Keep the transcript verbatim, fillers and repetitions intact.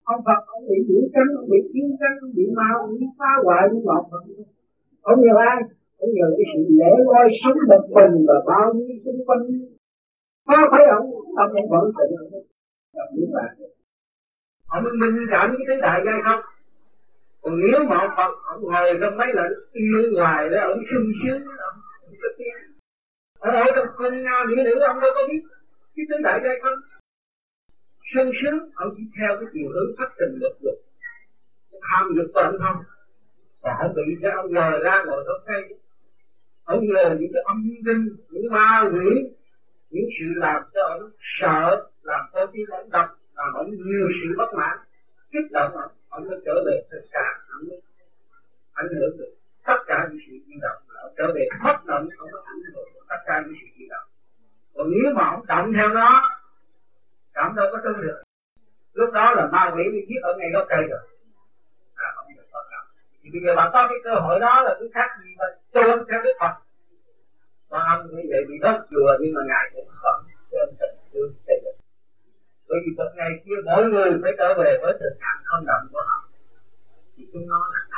ông Phật ông bị nhiễu tranh, ông bị chiến tranh, ông bị ma, ông bị phá hoại, bị ngọt Phật. Ông nhờ ai? Ông nhờ cái sự lễ loi sống bậc bình và bao nhiêu xung quanh phá phái ông, ông ông vẫn tự ông gặp những bạn. Ông mới minh cảm cái thế đại giai không? Còn nếu mà ông Phật ông ngồi trong mấy lần yêu ngoài đó ông sung sướng ông không có tiếng. Ông ở trong con Nga mỹ nữ ông đâu có biết cái thế đại giai không? Sung sướng ông chỉ theo cái chiều hướng phát trình lực dục, tham dục của ông không. Và ông bị cái ông ngồi ra ngồi trong cây, ông nhờ những cái âm linh, những ma quỷ, những sự làm cho ông sợ, làm cho cái ông đập, làm ông nhiều sự bất mãn, kích động ông, ông mới trở về tất cả, ông mới ảnh hưởng được tất cả những sự di động, ông trở về bất động, ông mới ảnh hưởng được tất cả những sự di động. Còn nếu mà ông động theo nó, cảm đâu có trông được, lúc đó là ma quỷ đi giết ở ngay gốc cây rồi. À, không được bất động. Thì bây giờ bạn có cái cơ hội đó là cái khác gì mà tuân theo Đức Phật. Mà ông như vậy bị đốt chùa nhưng mà Ngài cũng vẫn trên tình thương xây dựng. Bởi vì một ngày kia mỗi người phải trở về với thực trạng không động của họ. Thì chúng nó là